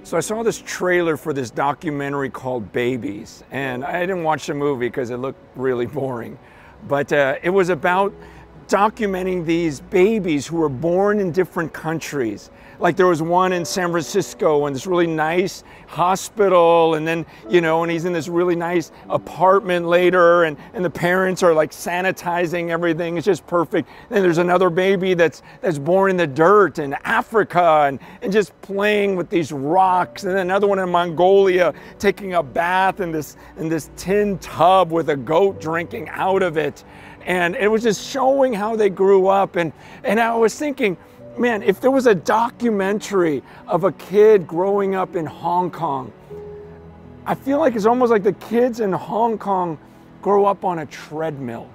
So I saw this trailer for this documentary called Babies, and I didn't watch the movie because it looked really boring. But it was about documenting these babies who were born in different countries. Like there was one in San Francisco in this really nice hospital, and then, and he's in this really nice apartment later, and the parents are like sanitizing everything. It's just perfect. Then there's another baby that's born in the dirt in Africa and just playing with these rocks. And then another one in Mongolia taking a bath in this tin tub with a goat drinking out of it. And it was just showing how they grew up. And I was thinking, man, if there was a documentary of a kid growing up in Hong Kong, I feel like it's almost like the kids in Hong Kong grow up on a treadmill.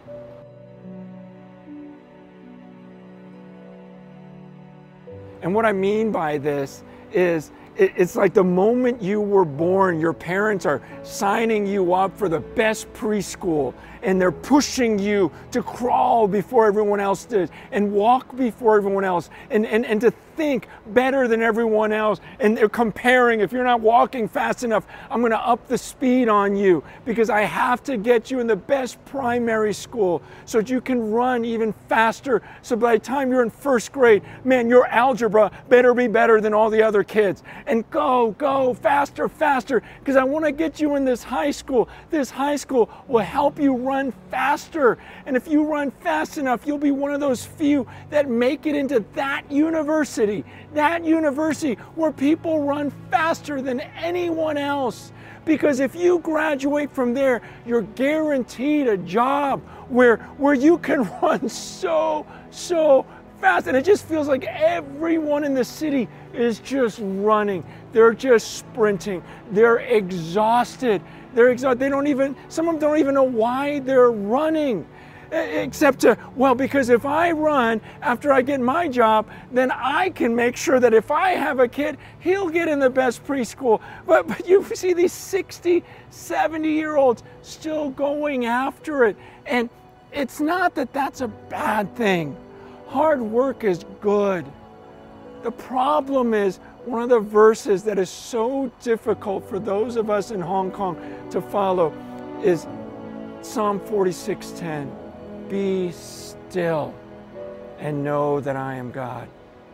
And what I mean by this is it's like the moment you were born, your parents are signing you up for the best preschool, and they're pushing you to crawl before everyone else did and walk before everyone else and to think better than everyone else. And they're comparing, if you're not walking fast enough, I'm going to up the speed on you because I have to get you in the best primary school so that you can run even faster. So by the time you're in first grade, man, your algebra better be better than all the other kids. And go faster, because I want to get you in this high school. This high school will help you run faster. And if you run fast enough, you'll be one of those few that make it into that university where people run faster than anyone else. Because if you graduate from there, you're guaranteed a job where you can run so fast. And it just feels like everyone in the city is just running. They're just sprinting. They're exhausted. Some of them don't even know why they're running. Except because if I run after I get my job, then I can make sure that if I have a kid, he'll get in the best preschool. But you see these 60, 70-year-olds still going after it. And it's not that that's a bad thing. Hard work is good. The problem is one of the verses that is so difficult for those of us in Hong Kong to follow is Psalm 46:10. Be still and know that I am God.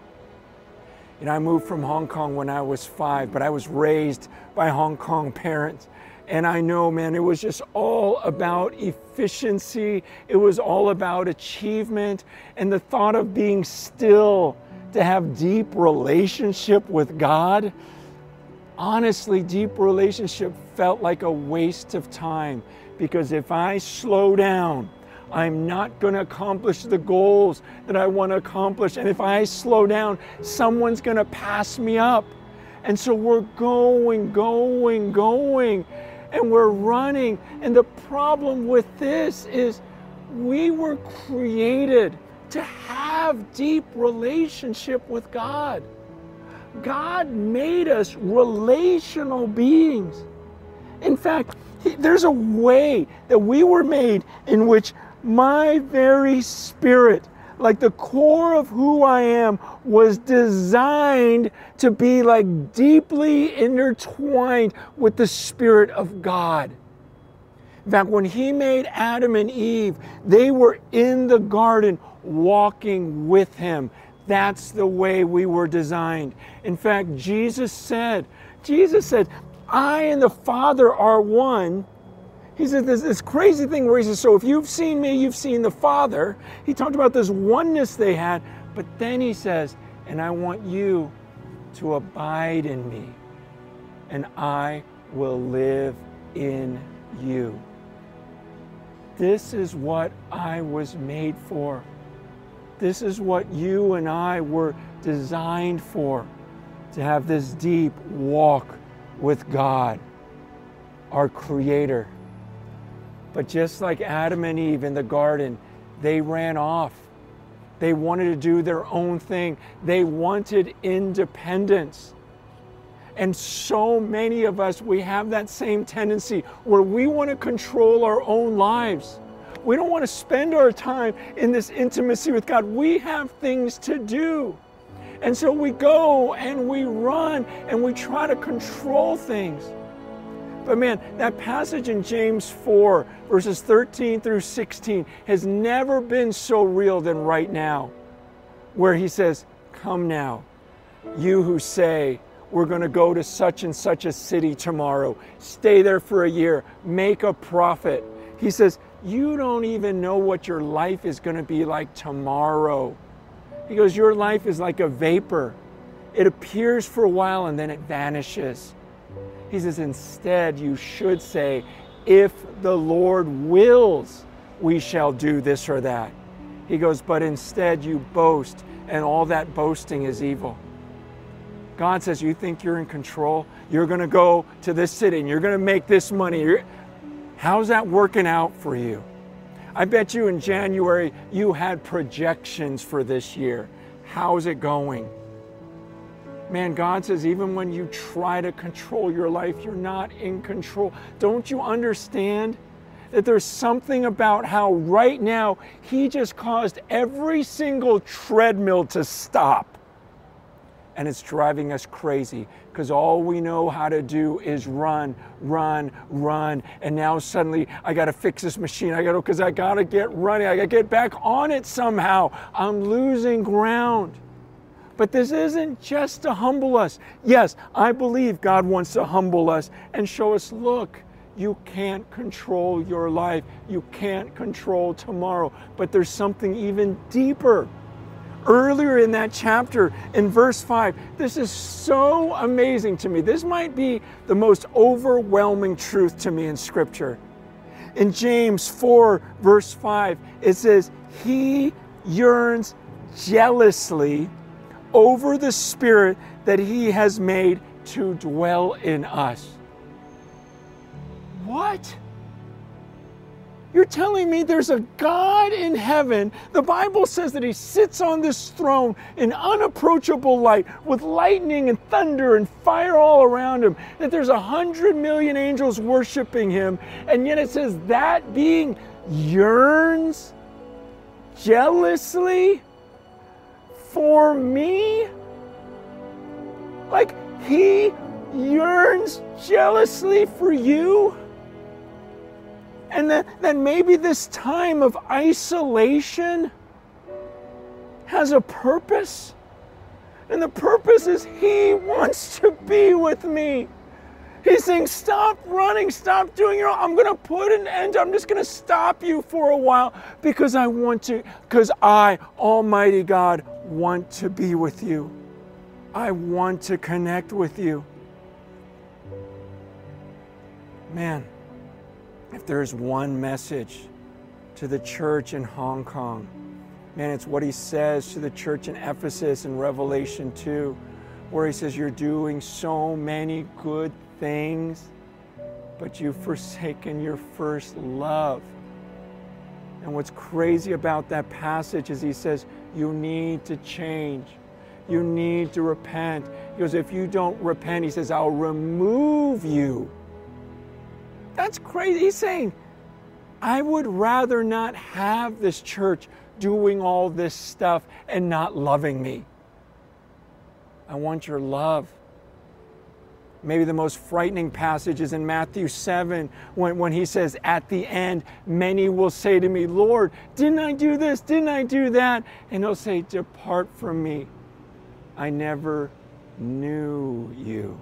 I moved from Hong Kong when I was 5, but I was raised by Hong Kong parents. And I know, man, it was just all about efficiency. It was all about achievement. And the thought of being still to have deep relationship with God, honestly, deep relationship felt like a waste of time. Because if I slow down, I'm not going to accomplish the goals that I want to accomplish. And if I slow down, someone's going to pass me up. And so we're going, and we're running. And the problem with this is we were created to have deep relationship with God. God made us relational beings. In fact, there's a way that we were made in which my very spirit, like the core of who I am, was designed to be like deeply intertwined with the Spirit of God. In fact, when He made Adam and Eve, they were in the garden walking with Him. That's the way we were designed. In fact, Jesus said, I and the Father are one. He said this crazy thing where he says, so if you've seen me, you've seen the Father. He talked about this oneness they had, but then he says, and I want you to abide in me, and I will live in you. This is what I was made for. This is what you and I were designed for, to have this deep walk with God, our Creator. But just like Adam and Eve in the garden, they ran off. They wanted to do their own thing. They wanted independence. And so many of us, we have that same tendency where we want to control our own lives. We don't want to spend our time in this intimacy with God. We have things to do. And so we go and we run and we try to control things. But man, that passage in James 4, verses 13 through 16 has never been so real than right now, where he says, come now, you who say, we're going to go to such and such a city tomorrow, stay there for a year, make a profit. He says, you don't even know what your life is going to be like tomorrow. He goes, your life is like a vapor. It appears for a while and then it vanishes. He says, instead, you should say, if the Lord wills, we shall do this or that. He goes, but instead you boast, and all that boasting is evil. God says, you think you're in control? You're going to go to this city and you're going to make this money. How's that working out for you? I bet you in January you had projections for this year. How's it going? Man, God says even when you try to control your life, you're not in control. Don't you understand that there's something about how right now He just caused every single treadmill to stop? And it's driving us crazy because all we know how to do is run, run, run. And now suddenly I got to fix this machine. Because I got to get running. I got to get back on it somehow. I'm losing ground. But this isn't just to humble us. Yes, I believe God wants to humble us and show us, look, you can't control your life. You can't control tomorrow. But there's something even deeper. Earlier in that chapter, in verse 5, this is so amazing to me. This might be the most overwhelming truth to me in Scripture. In James 4, verse 5, it says, He yearns jealously over the Spirit that He has made to dwell in us. What? You're telling me there's a God in heaven. The Bible says that He sits on this throne in unapproachable light with lightning and thunder and fire all around Him. That there's 100 million angels worshiping Him. And yet it says that being yearns jealously for me? Like He yearns jealously for you? And that maybe this time of isolation has a purpose. And the purpose is He wants to be with me. He's saying, stop running, stop doing your own. I'm going to put an end. I'm just going to stop you for a while because I, Almighty God, want to be with you. I want to connect with you. Man. If there's one message to the church in Hong Kong, man, it's what He says to the church in Ephesus in Revelation 2, where He says, you're doing so many good things, but you've forsaken your first love. And what's crazy about that passage is He says, you need to change. You need to repent. He goes, if you don't repent, He says, I'll remove you. That's crazy. He's saying, I would rather not have this church doing all this stuff and not loving me. I want your love. Maybe the most frightening passage is in Matthew 7 when He says, at the end, many will say to me, Lord, didn't I do this? Didn't I do that? And He'll say, depart from me. I never knew you.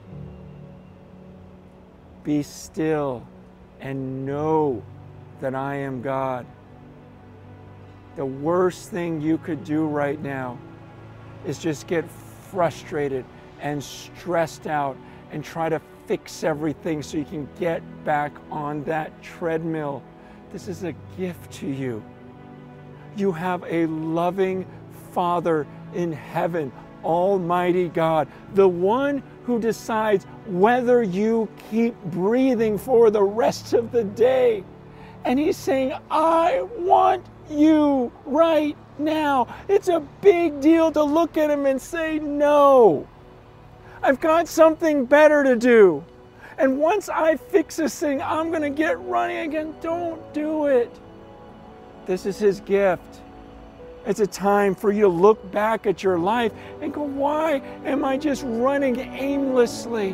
Be still and know that I am God. The worst thing you could do right now is just get frustrated and stressed out and try to fix everything so you can get back on that treadmill. This is a gift to you. You have a loving Father in heaven, Almighty God, the one who decides whether you keep breathing for the rest of the day. And He's saying, I want you right now. It's a big deal to look at Him and say, no, I've got something better to do. And once I fix this thing, I'm going to get running again. Don't do it. This is His gift. It's a time for you to look back at your life and go, why am I just running aimlessly?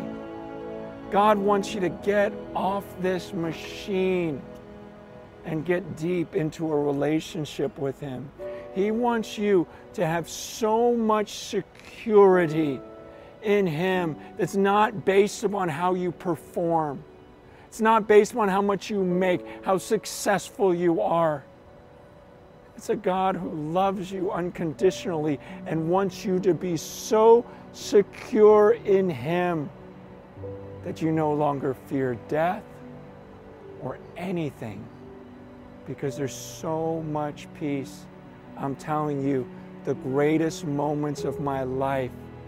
God wants you to get off this machine and get deep into a relationship with Him. He wants you to have so much security in Him that's not based upon how you perform. It's not based upon how much you make, how successful you are. It's a God who loves you unconditionally and wants you to be so secure in Him that you no longer fear death or anything, because there's so much peace. I'm telling you, the greatest moments of my life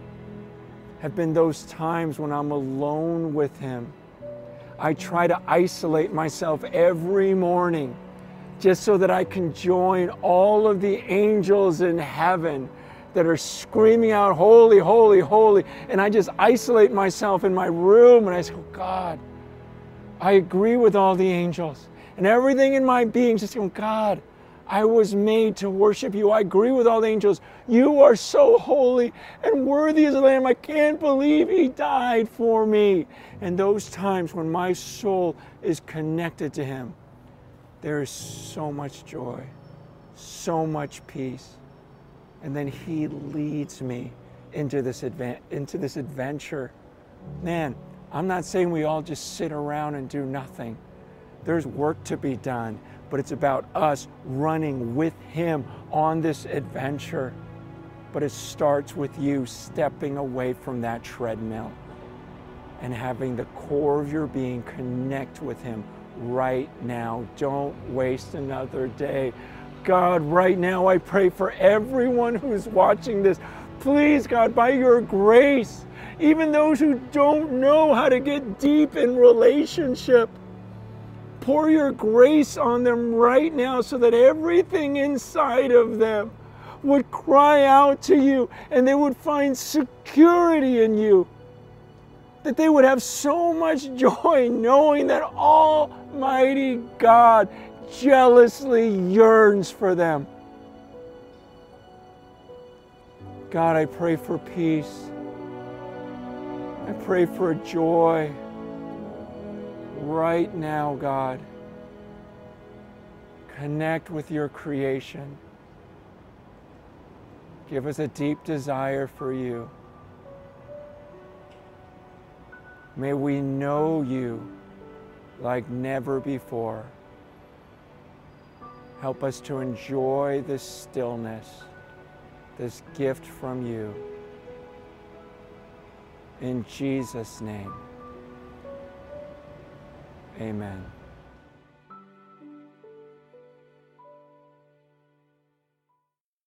have been those times when I'm alone with Him. I try to isolate myself every morning just so that I can join all of the angels in heaven that are screaming out, holy, holy, holy. And I just isolate myself in my room and I say, oh God, I agree with all the angels. And everything in my being just going, God, I was made to worship you. I agree with all the angels. You are so holy and worthy as a lamb. I can't believe He died for me. And those times when my soul is connected to Him, there is so much joy, so much peace. And then He leads me into this adventure. Man, I'm not saying we all just sit around and do nothing. There's work to be done, but it's about us running with Him on this adventure. But it starts with you stepping away from that treadmill and having the core of your being connect with Him right now. Don't waste another day. God, right now I pray for everyone who's watching this. Please, God, by your grace, even those who don't know how to get deep in relationship, pour your grace on them right now so that everything inside of them would cry out to you and they would find security in you. That they would have so much joy knowing that Almighty God jealously yearns for them. God, I pray for peace. I pray for joy right now, God. Connect with your creation. Give us a deep desire for you. May we know you like never before. Help us to enjoy this stillness, this gift from you. In Jesus' name, amen.